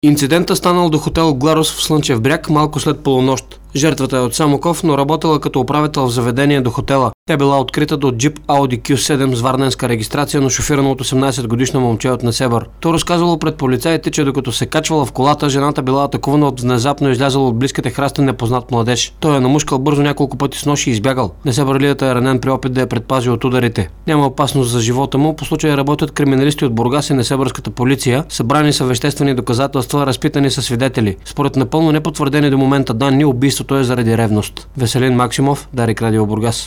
Инцидентът станал до хотел Гларус в Слънчев бряг малко след полунощ. Жертвата е от Самоков, но работила като управител в заведение до хотела. Тя била открита до джип Audi Q7 с варненска регистрация, но шофирано от 18-годишна момче от Несебър. То разказало пред полицаите, че докато се качвала в колата, жената била атакувана от внезапно излязъл от близките храсти непознат младеж. Той е намушкал бързо няколко пъти с нож и избягал. Несебърлията е ранен при опит да я предпази от ударите. Няма опасност за живота му. По случая работят криминалисти от Бургас и Несебърската полиция. Събрани са веществени доказателства, разпитани са свидетели. Според напълно непотвърдени до момента данни, убийството е заради ревност. Веселин Максимов, Дарик Радио Бургас.